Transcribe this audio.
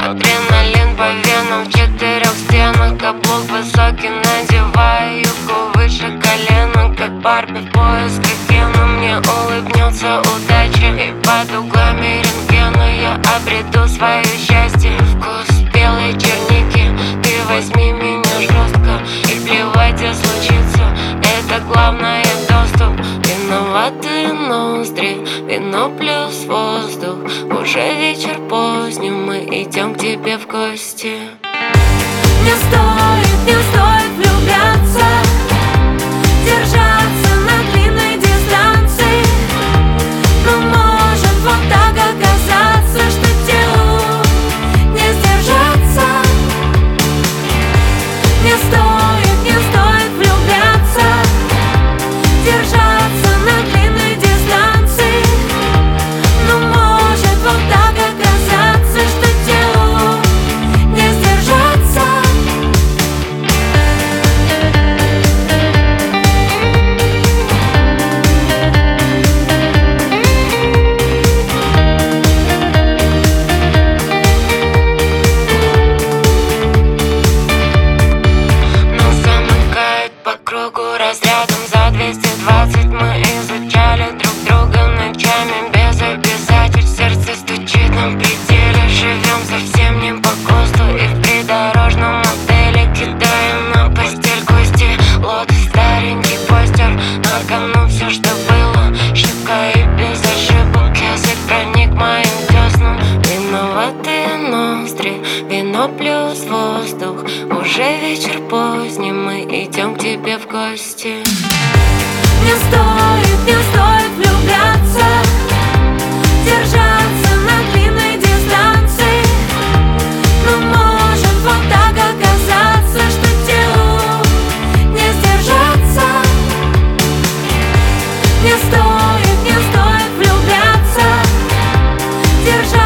Адреналин по венам в 4 стенах. Каблук высокий, надеваю юбку выше колена. Как Барби в поисках Кена. Мне улыбнется удача, и под углами рентгена я обрету свое счастье. Вкус белой черники, ты возьми меня жестко. И плевать, где случится, это главное доступ. Виноватые ноздри, вино плюс воздух. Уже вечер поздний, мы идем к тебе в гости. Не стоит влюбляться, держаться на длинной дистанции. Но может вот так оказаться, что телу не сдержаться. Не стоит влюбляться, держаться на длинной дистанции. Но может вот так оказаться, что телу не сдержаться. Нас замыкает по кругу разрядом за 220. Мы изучали друг друга ночами без обязательств. Сердце стучит на пределе, живем совсем не по ГОСТу. И в придорожном отеле кидаем на постель кости. Лотос, старенький постер, на кону все, что было. Щека и без ошибок, язык проник моим деснам. Виноватые ноздри, вино плюс воздух. Уже вечер поздний, мы идем к тебе в гости. Не стоит влюбляться, держаться на длинной дистанции. Но может вот так оказаться, что телу не сдержаться. Не стоит влюбляться, держаться